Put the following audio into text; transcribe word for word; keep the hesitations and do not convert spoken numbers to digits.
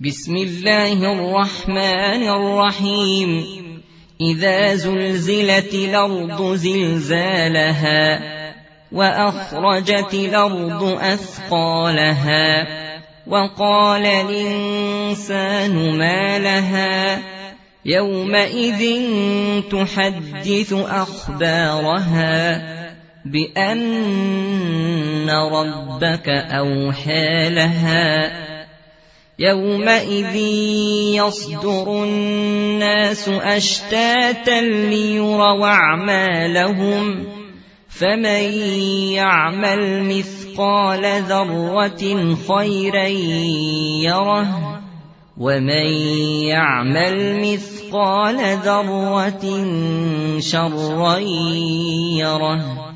بسم الله الرحمن الرحيم إذا زلزلت الأرض زلزالها وأخرجت الأرض أثقالها وقال الإنسان ما لها يومئذ تحدث أخبارها بأن ربك أوحى لها يومئذ يصدر الناس أشتاتا ليروا أعمالهم فمن يعمل مثقال ذرة خيرا يره ومن يعمل مثقال ذرة شرا يره.